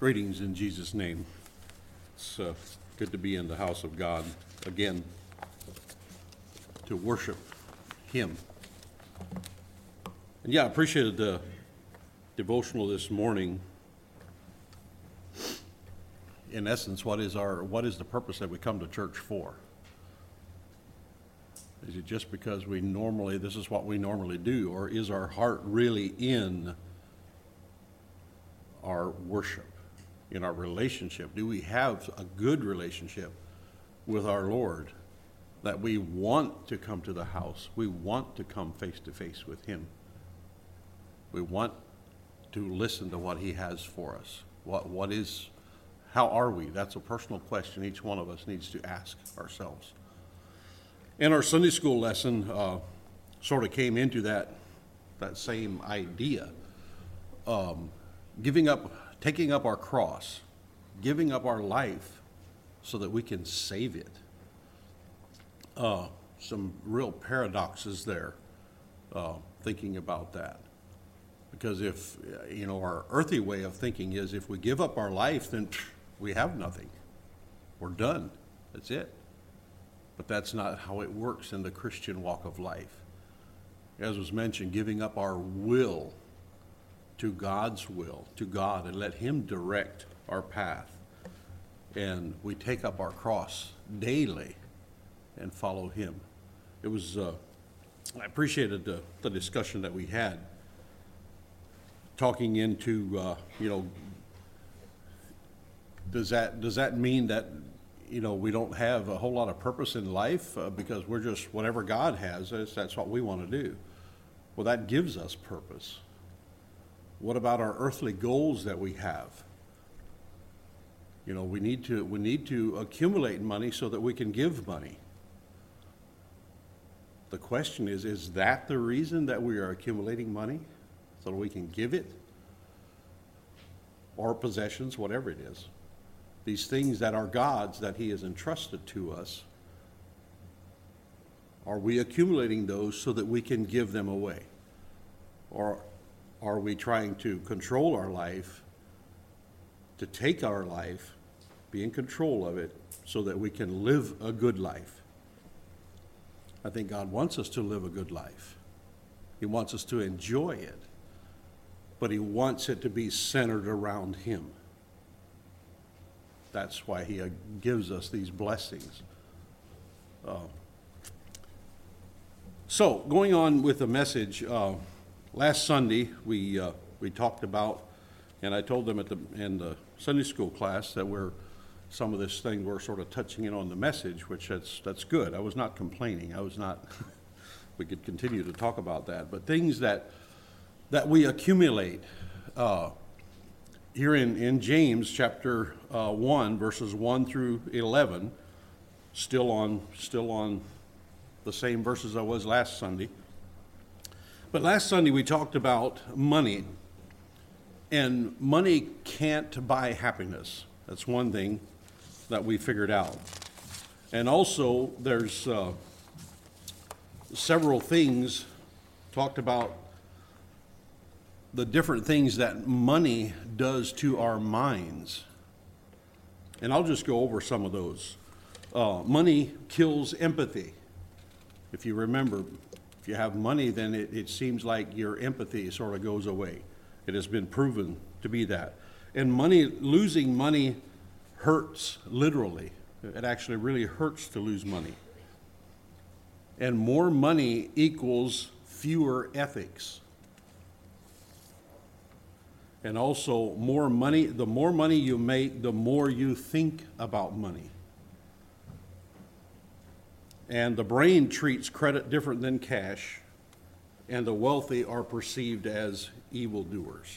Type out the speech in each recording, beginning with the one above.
Greetings in Jesus' name. It's good to be in the house of God again to worship Him. And yeah, I appreciated the devotional this morning. In essence, what is the purpose that we come to church for? Is it just because this is what we normally do, or is our heart really in our worship, in our relationship? Do we have a good relationship with our Lord that we want to come to the house? We want to come face to face with Him. We want to listen to what He has for us. How are we? That's a personal question each one of us needs to ask ourselves. And our Sunday school lesson sort of came into that same idea. Taking up our cross, giving up our life so that we can save it. Some real paradoxes there, thinking about that. Because if, our earthly way of thinking is if we give up our life, then we have nothing. We're done. That's it. But that's not how it works in the Christian walk of life. As was mentioned, giving up our will to God's will, to God, and let Him direct our path. And we take up our cross daily and follow Him. It was, I appreciated the discussion that we had, talking into, does that mean that we don't have a whole lot of purpose in life because we're just whatever God has, that's what we want to do? Well, that gives us purpose. What about our earthly goals that we have? We need to accumulate money so that we can give money. The question is that the reason that we are accumulating money? So that we can give it? Or possessions, whatever it is. These things that are God's that He has entrusted to us, are we accumulating those so that we can give them away? Or are we trying to control our life, to take our life, be in control of it, so that we can live a good life? I think God wants us to live a good life. He wants us to enjoy it, but He wants it to be centered around Him. That's why He gives us these blessings. So, going on with the message, last Sunday we talked about, and I told them in the Sunday school class that some of this thing we're sort of touching in on the message, which that's good. I was not complaining. We could continue to talk about that, but things that we accumulate. Here in James chapter 1, verses 1 through 11, still on the same verses I was last Sunday. But last Sunday we talked about money, and money can't buy happiness. That's one thing that we figured out. And also there's several things talked about the different things that money does to our minds. And I'll just go over some of those. Money kills empathy. If you remember, if you have money, then it seems like your empathy sort of goes away. It has been proven to be that. And losing money hurts, literally. It actually really hurts to lose money. And more money equals fewer ethics. And also, the more money you make, the more you think about money. And the brain treats credit different than cash, and the wealthy are perceived as evildoers.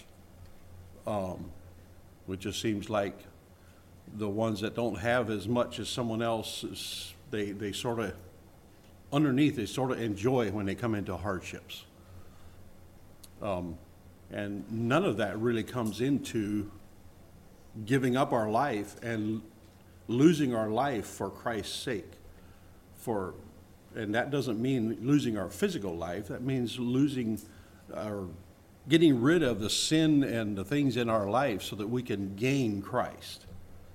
Which just seems like the ones that don't have as much as someone else, they sort of, underneath, they sort of enjoy when they come into hardships. And none of that really comes into giving up our life and losing our life for Christ's sake. And that doesn't mean losing our physical life. That means losing our getting rid of the sin and the things in our life so that we can gain Christ.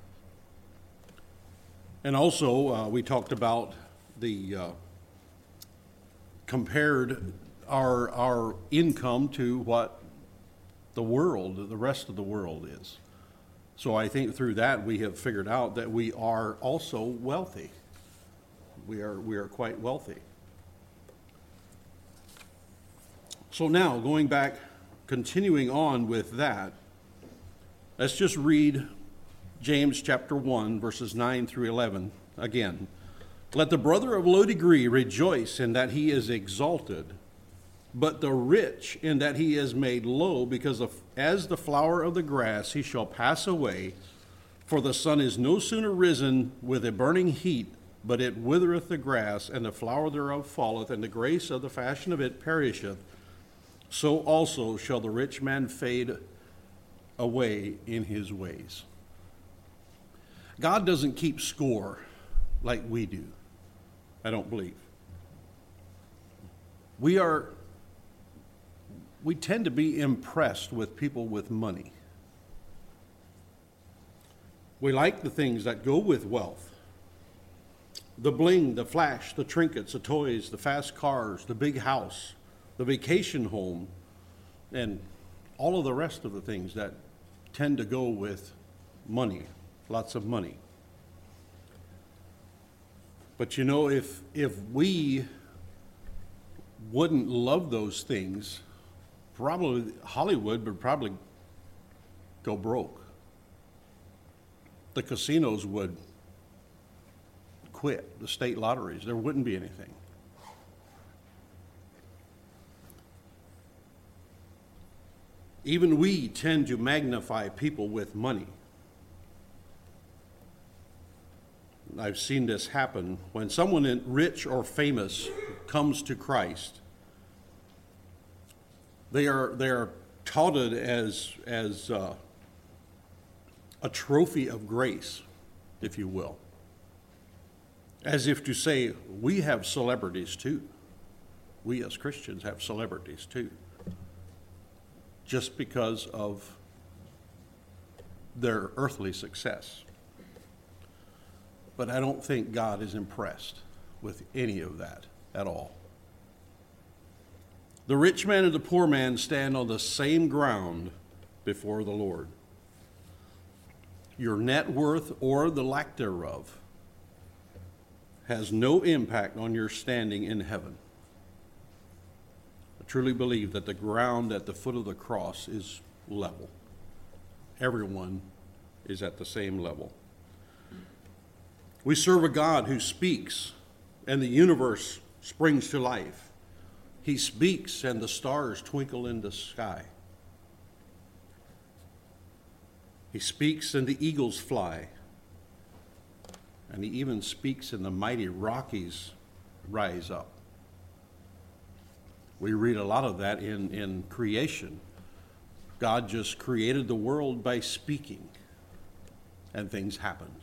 And also, we talked about the compared our income to what the rest of the world is. So I think through that we have figured out that we are also wealthy. We are quite wealthy. So now, going back, continuing on with that, let's just read James chapter 1, verses 9 through 11 again. Let the brother of low degree rejoice in that he is exalted, but the rich in that he is made low, because as the flower of the grass he shall pass away. For the sun is no sooner risen with a burning heat, but it withereth the grass, and the flower thereof falleth, and the grace of the fashion of it perisheth. So also shall the rich man fade away in his ways. God doesn't keep score like we do, I don't believe. We tend to be impressed with people with money. We like the things that go with wealth. The bling, the flash, the trinkets, the toys, the fast cars, the big house, the vacation home, and all of the rest of the things that tend to go with money, lots of money. But you know, if we wouldn't love those things, probably Hollywood would probably go broke. The casinos would quit, the state lotteries, there wouldn't be anything. Even we tend to magnify people with money. I've seen this happen when someone rich or famous comes to Christ. They are touted as a trophy of grace, if you will, as if to say, we have celebrities too. We as Christians have celebrities too, just because of their earthly success. But I don't think God is impressed with any of that at all. The rich man and the poor man stand on the same ground before the Lord. Your net worth or the lack thereof has no impact on your standing in heaven. I truly believe that the ground at the foot of the cross is level. Everyone is at the same level. We serve a God who speaks and the universe springs to life. He speaks and the stars twinkle in the sky. He speaks and the eagles fly. And he even speaks and the mighty Rockies rise up. We read a lot of that in creation. God just created the world by speaking, and things happened.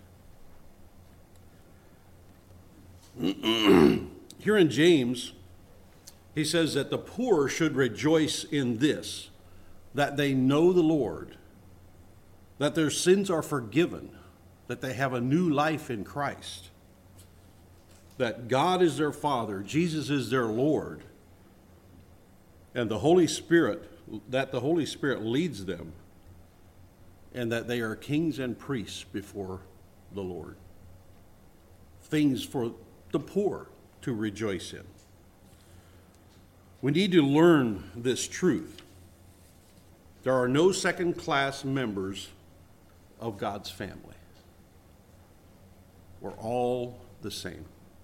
Here in James, he says that the poor should rejoice in this, that they know the Lord, that their sins are forgiven, that they have a new life in Christ, that God is their Father, Jesus is their Lord, and the Holy Spirit, that the Holy Spirit leads them, and that they are kings and priests before the Lord. Things for the poor to rejoice in. We need to learn this truth. There are no second-class members of God's family. We're all the same.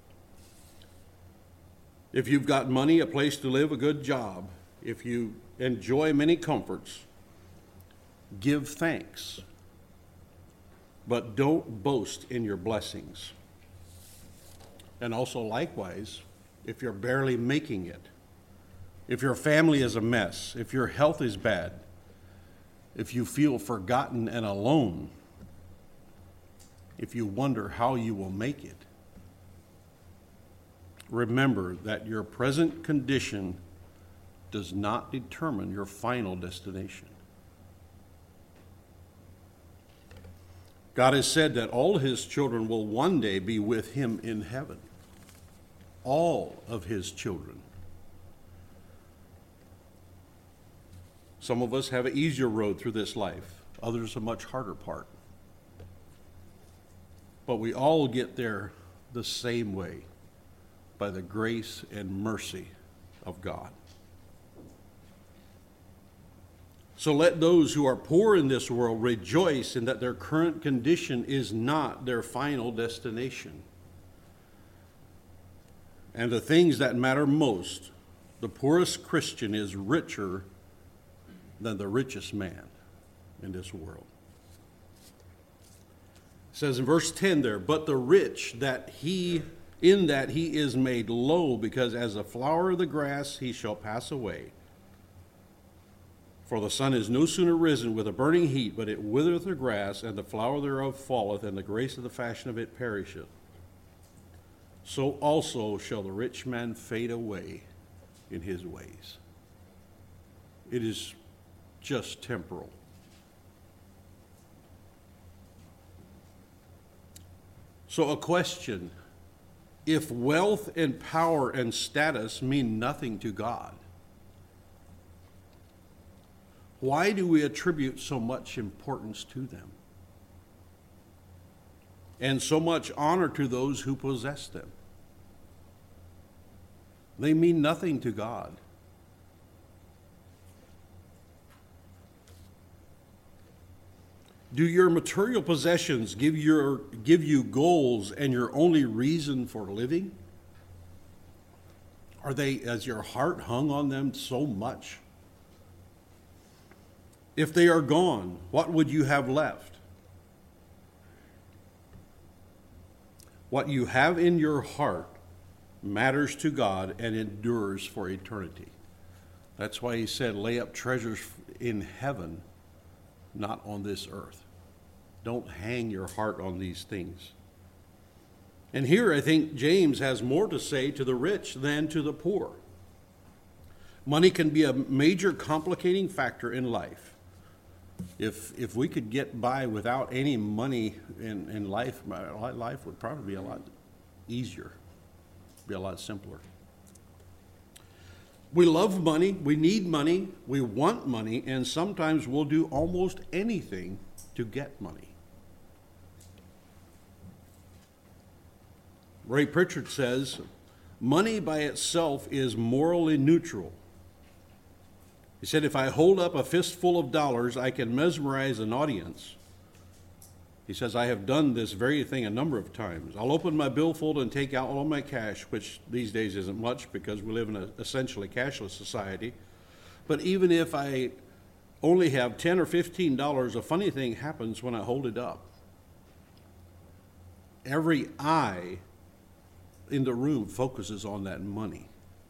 If you've got money, a place to live, a good job, if you enjoy many comforts, give thanks. But don't boast in your blessings. And also likewise, if you're barely making it, if your family is a mess, if your health is bad, if you feel forgotten and alone, if you wonder how you will make it, remember that your present condition does not determine your final destination. God has said that all his children will one day be with him in heaven. All of his children. Some of us have an easier road through this life. Others a much harder part. But we all get there the same way, by the grace and mercy of God. So let those who are poor in this world rejoice in that their current condition is not their final destination. And the things that matter most, the poorest Christian is richer than the richest man in this world. It says in verse 10 there, but the rich, he is made low, because as a flower of the grass he shall pass away. For the sun is no sooner risen with a burning heat, but it withereth the grass, and the flower thereof falleth, and the grace of the fashion of it perisheth. So also shall the rich man fade away in his ways. It is just temporal. So a question, if wealth and power and status mean nothing to God, why do we attribute so much importance to them? And so much honor to those who possess them? They mean nothing to God. Do your material possessions give you goals and your only reason for living? Has your heart hung on them so much? If they are gone, what would you have left? What you have in your heart matters to God and endures for eternity. That's why he said, lay up treasures in heaven, not on this earth. Don't hang your heart on these things. And here I think James has more to say to the rich than to the poor. Money can be a major complicating factor in life. If we could get by without any money in life, life would probably be a lot easier, be a lot simpler. We love money, we need money, we want money, and sometimes we'll do almost anything to get money. Ray Pritchard says, money by itself is morally neutral. He said, if I hold up a fistful of dollars, I can mesmerize an audience. He says, I have done this very thing a number of times. I'll open my billfold and take out all my cash, which these days isn't much because we live in an essentially cashless society. But even if I only have $10 or $15, a funny thing happens when I hold it up. Every eye in the room focuses on that money,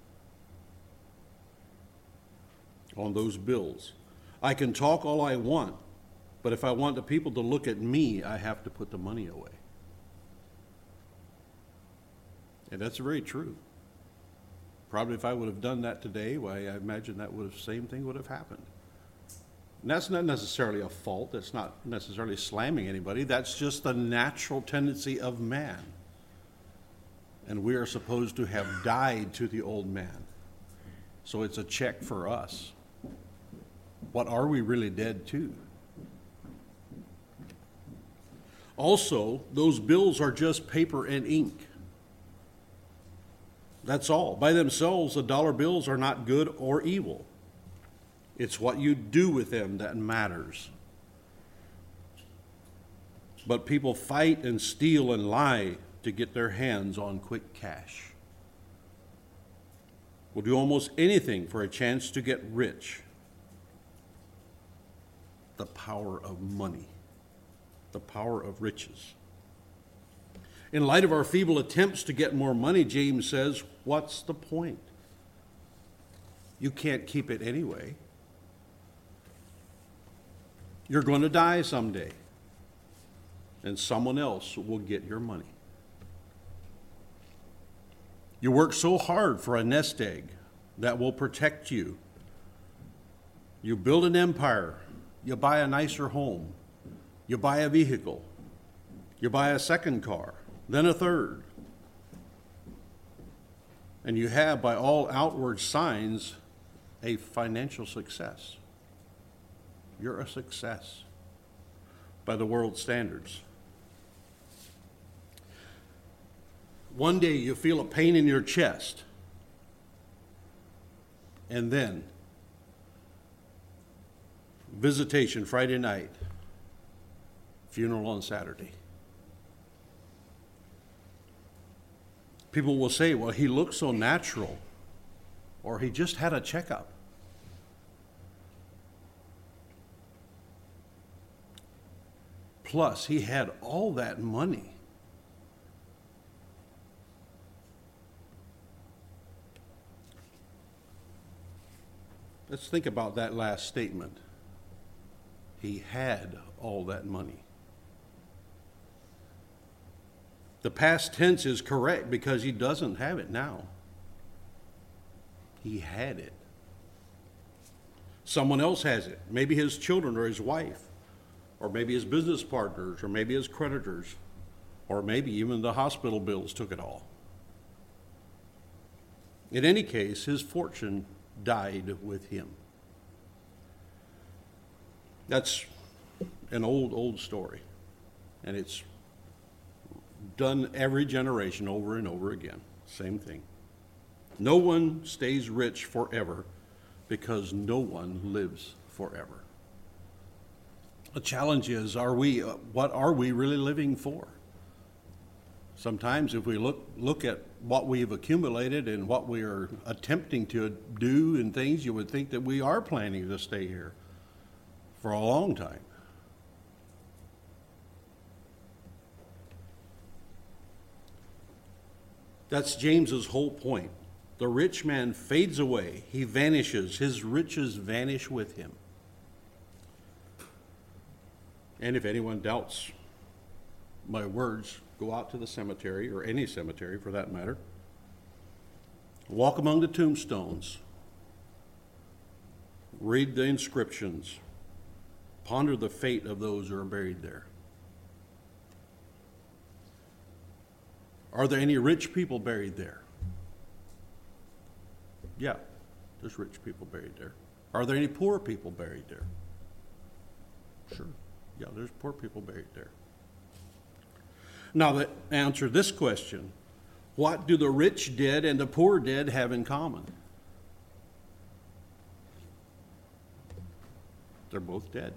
on those bills. I can talk all I want, but if I want the people to look at me, I have to put the money away. And that's very true. Probably if I would have done that today, why, I imagine that same thing would have happened. And that's not necessarily a fault. That's not necessarily slamming anybody. That's just the natural tendency of man. And we are supposed to have died to the old man. So it's a check for us. What are we really dead to? Also, those bills are just paper and ink. That's all. By themselves, the dollar bills are not good or evil. It's what you do with them that matters. But people fight and steal and lie to get their hands on quick cash. Will do almost anything for a chance to get rich. The power of money, the power of riches. In light of our feeble attempts to get more money, James says, what's the point? You can't keep it anyway. You're going to die someday, and someone else will get your money. You work so hard for a nest egg that will protect you You build an empire. You buy a nicer home. You buy a vehicle. You buy a second car, then a third. And you have, by all outward signs, a financial success. You're a success by the world's standards. One day you feel a pain in your chest, and then visitation Friday night, funeral on Saturday. People will say, well, he looks so natural, or he just had a checkup. Plus, he had all that money. Let's think about that last statement. He had all that money. The past tense is correct because he doesn't have it now. He had it. Someone else has it. Maybe his children or his wife, or maybe his business partners, or maybe his creditors, or maybe even the hospital bills took it all. In any case, his fortune died with him. That's an old story, and it's done every generation over and over again. Same thing. No one stays rich forever because no one lives forever. The challenge is, what are we really living for? Sometimes if we look at what we've accumulated and what we are attempting to do and things, you would think that we are planning to stay here for a long time. That's James's whole point. The rich man fades away. He vanishes. His riches vanish with him. And if anyone doubts my words, go out to the cemetery, or any cemetery for that matter. Walk among the tombstones. Read the inscriptions. Ponder the fate of those who are buried there. Are there any rich people buried there? Yeah, there's rich people buried there. Are there any poor people buried there? Sure. Yeah, there's poor people buried there. Now, to answer this question, what do the rich dead and the poor dead have in common? They're both dead.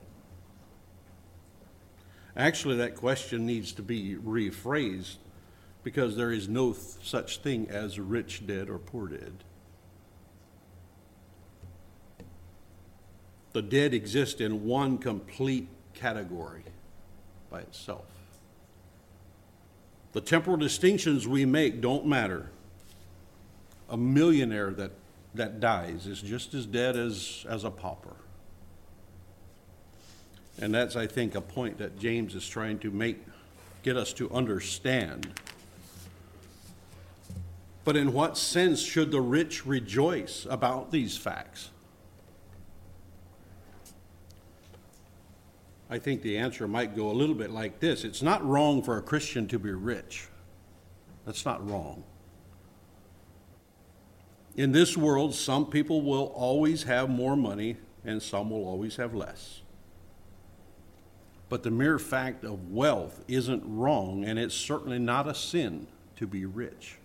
Actually, that question needs to be rephrased, because there is no such thing as rich dead or poor dead. The dead exist in one complete category by itself. The temporal distinctions we make don't matter. A millionaire that dies is just as dead as a pauper. And that's, I think, a point that James is trying to get us to understand. But in what sense should the rich rejoice about these facts? I think the answer might go a little bit like this. It's not wrong for a Christian to be rich. That's not wrong. In this world, some people will always have more money and some will always have less. But the mere fact of wealth isn't wrong, and it's certainly not a sin to be rich.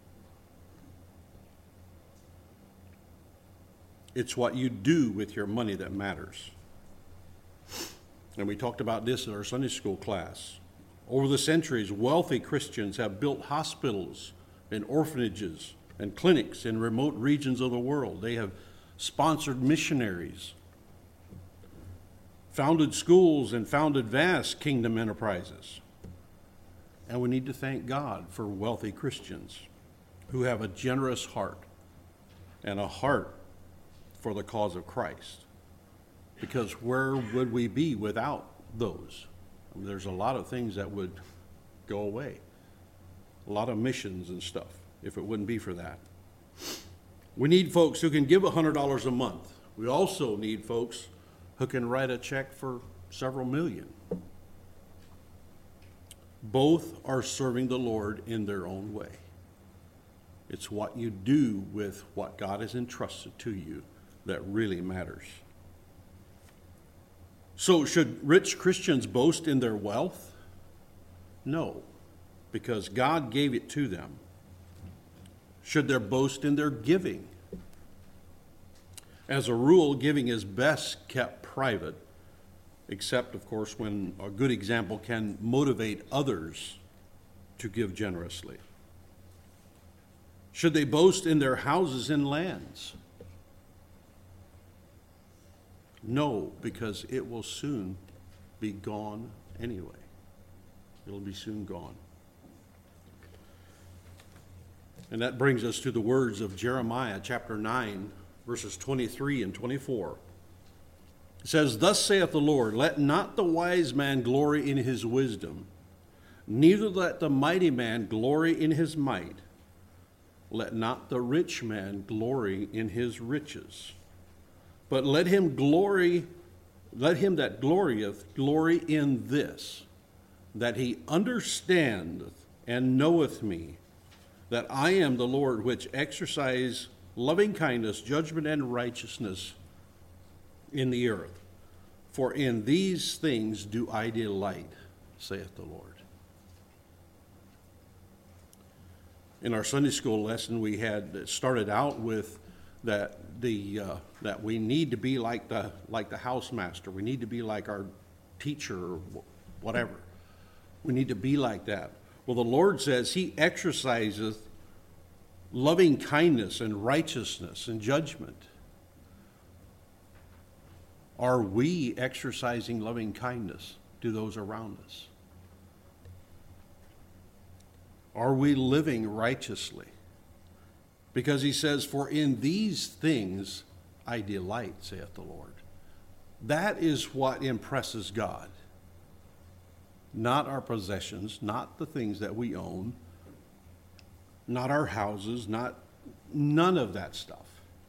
It's what you do with your money that matters. And we talked about this in our Sunday school class. Over the centuries, wealthy Christians have built hospitals and orphanages and clinics in remote regions of the world. They have sponsored missionaries, founded schools, and founded vast kingdom enterprises. And we need to thank God for wealthy Christians who have a generous heart and a heart for the cause of Christ. Because where would we be without those? I mean, there's a lot of things that would go away. A lot of missions and stuff if it wouldn't be for that. We need folks who can give $100 a month We also need folks who can write a check for several million. Both are serving the Lord in their own way. It's what you do with what God has entrusted to you that really matters. So, should rich Christians boast in their wealth? No, because God gave it to them. Should they boast in their giving? As a rule, giving is best kept private, except, of course, when a good example can motivate others to give generously. Should they boast in their houses and lands? No, because it will soon be gone anyway. It'll be soon gone. And that brings us to the words of Jeremiah chapter 9, verses 23 and 24. It says, "Thus saith the Lord, let not the wise man glory in his wisdom, neither let the mighty man glory in his might. Let not the rich man glory in his riches, but let him that glorieth glory in this, that he understandeth and knoweth me, that I am the Lord which exercise loving kindness, judgment, and righteousness in the earth. For in these things do I delight, saith the Lord." In our Sunday school lesson, we had started out with that we need to be like the housemaster. We need to be like our teacher or whatever. We need to be like that. Well, the Lord says he exerciseth loving kindness and righteousness and judgment. Are we exercising loving kindness to those around us? Are we living righteously? Because he says, "For in these things I delight, saith the Lord." That is what impresses God. Not our possessions, not the things that we own, not our houses, none of that stuff.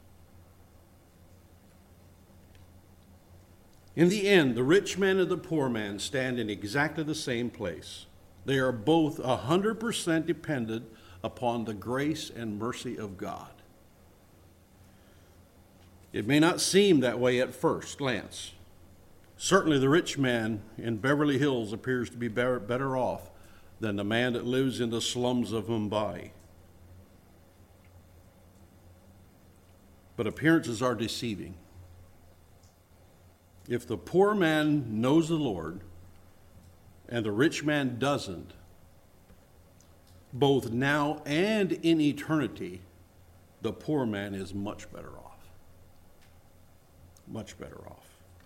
In the end, the rich man and the poor man stand in exactly the same place. They are both 100% dependent upon the grace and mercy of God. It may not seem that way at first glance. Certainly the rich man in Beverly Hills appears to be better off than the man that lives in the slums of Mumbai. But appearances are deceiving. If the poor man knows the Lord and the rich man doesn't, both now and in eternity, the poor man is much better off. Much better off.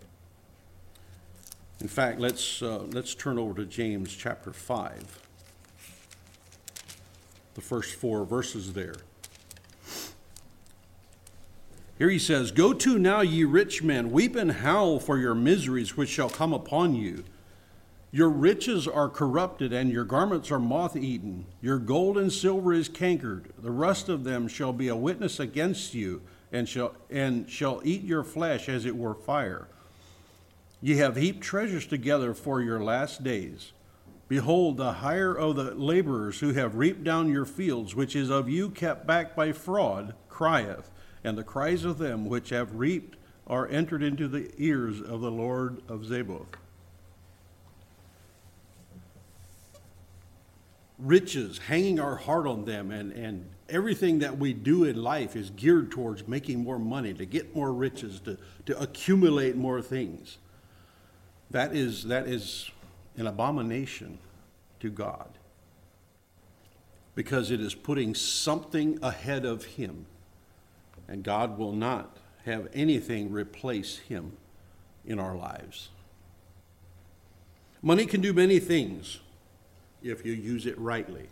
In fact, let's turn over to James chapter 5, the first 4 verses there. Here he says, "Go to now, ye rich men, weep and howl for your miseries which shall come upon you. Your riches are corrupted, and your garments are moth-eaten. Your gold and silver is cankered. The rust of them shall be a witness against you, and shall eat your flesh as it were fire. Ye have heaped treasures together for your last days. Behold, the hire of the laborers who have reaped down your fields, which is of you kept back by fraud, crieth, and the cries of them which have reaped are entered into the ears of the Lord of Zebaoth." Riches, hanging our heart on them, and everything that we do in life is geared towards making more money, to get more riches, to accumulate more things. That is an abomination to God, because it is putting something ahead of him, and God will not have anything replace him in our lives. Money can do many things if you use it rightly.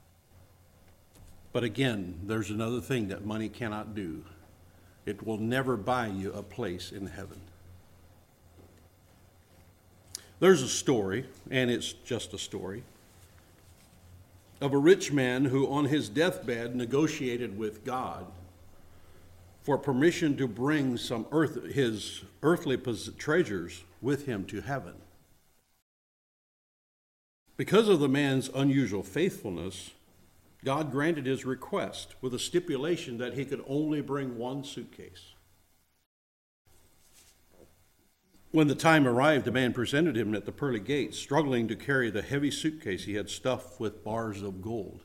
But again, there's another thing that money cannot do. It will never buy you a place in heaven. There's a story, and it's just a story, of a rich man who on his deathbed negotiated with God for permission to bring his earthly treasures with him to heaven. Because of the man's unusual faithfulness, God granted his request with a stipulation that he could only bring one suitcase. When the time arrived, the man presented him at the pearly gates, struggling to carry the heavy suitcase he had stuffed with bars of gold.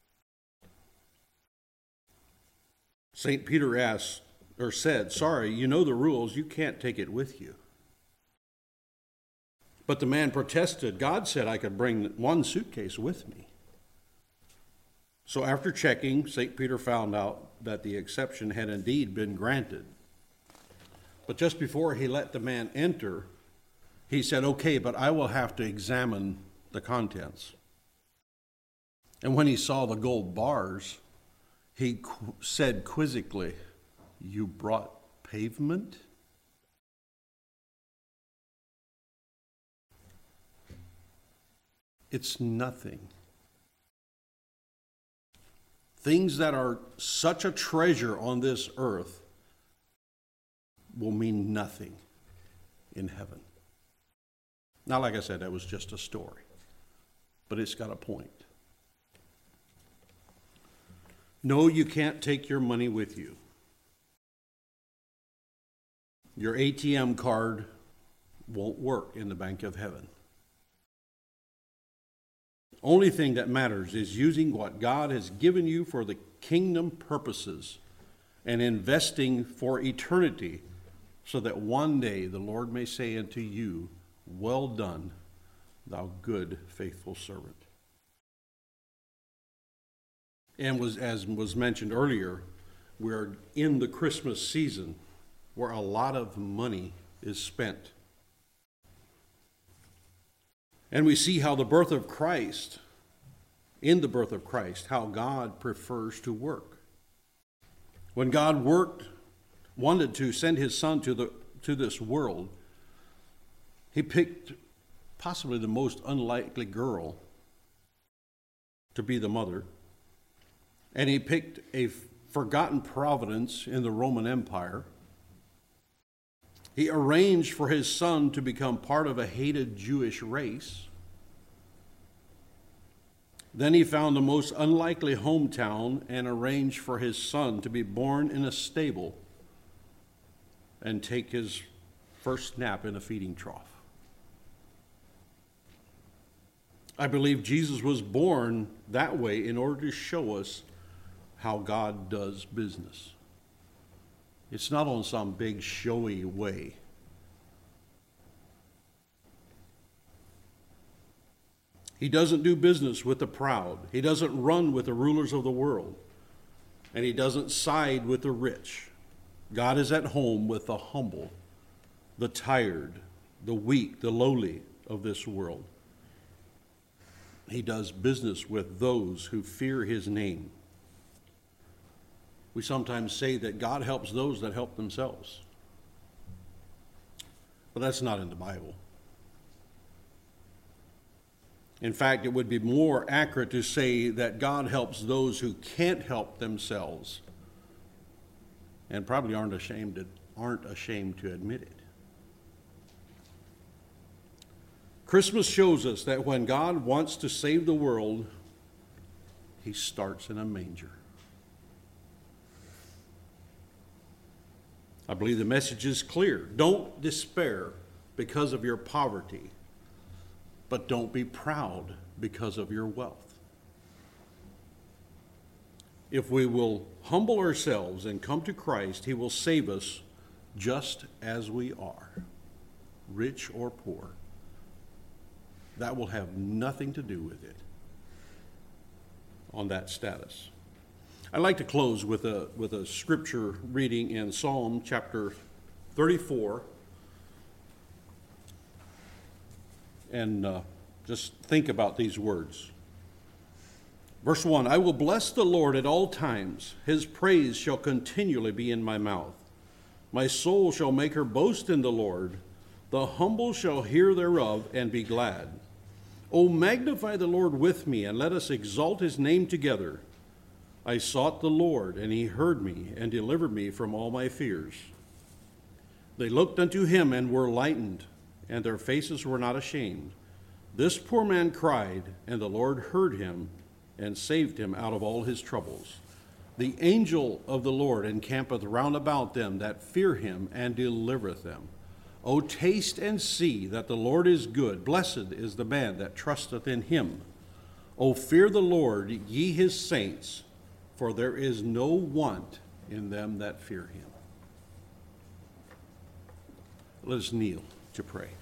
St. Peter said, "Sorry, you know the rules, you can't take it with you." But the man protested, "God said I could bring one suitcase with me." So after checking, St. Peter found out that the exception had indeed been granted. But just before he let the man enter, he said, "Okay, but I will have to examine the contents." And when he saw the gold bars, he said quizzically, "You brought pavement?" It's nothing. Things that are such a treasure on this earth will mean nothing in heaven. Now, like I said, that was just a story, but it's got a point. No, you can't take your money with you. Your ATM card won't work in the bank of heaven. Only thing that matters is using what God has given you for the kingdom purposes and investing for eternity, so that one day the Lord may say unto you, "Well done, thou good, faithful servant." And as was mentioned earlier, we're in the Christmas season where a lot of money is spent. And we see how in the birth of Christ, how God prefers to work. When God wanted to send his son to this world, he picked possibly the most unlikely girl to be the mother, and he picked a forgotten province in the Roman Empire. He arranged for his son to become part of a hated Jewish race. Then he found the most unlikely hometown and arranged for his son to be born in a stable and take his first nap in a feeding trough. I believe Jesus was born that way in order to show us how God does business. It's not on some big showy way. He doesn't do business with the proud. He doesn't run with the rulers of the world. And he doesn't side with the rich. God is at home with the humble, the tired, the weak, the lowly of this world. He does business with those who fear his name. We sometimes say that God helps those that help themselves. But that's not in the Bible. In fact, it would be more accurate to say that God helps those who can't help themselves and probably aren't ashamed to admit it. Christmas shows us that when God wants to save the world, he starts in a manger. I believe the message is clear. Don't despair because of your poverty, but don't be proud because of your wealth. If we will humble ourselves and come to Christ, he will save us just as we are, rich or poor. That will have nothing to do with it on that status. I'd like to close with a scripture reading in Psalm chapter 34. And just think about these words. Verse 1, I will bless the Lord at all times. His praise shall continually be in my mouth. My soul shall make her boast in the Lord. The humble shall hear thereof and be glad. O magnify the Lord with me, and let us exalt his name together. I sought the Lord, and he heard me, and delivered me from all my fears. They looked unto him and were lightened, and their faces were not ashamed. This poor man cried, and the Lord heard him, and saved him out of all his troubles. The angel of the Lord encampeth round about them that fear him, and delivereth them. O taste and see that the Lord is good. Blessed is the man that trusteth in him. O fear the Lord, ye his saints, for there is no want in them that fear him. Let us kneel to pray.